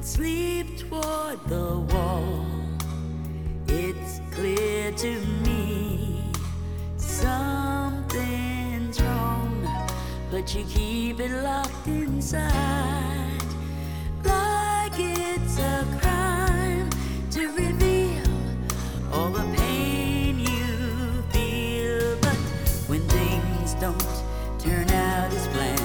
sleep toward the wall. It's clear to me something's wrong, but you keep it locked inside, like it's a crime to reveal all the pain you feel. But when things don't turn out as planned,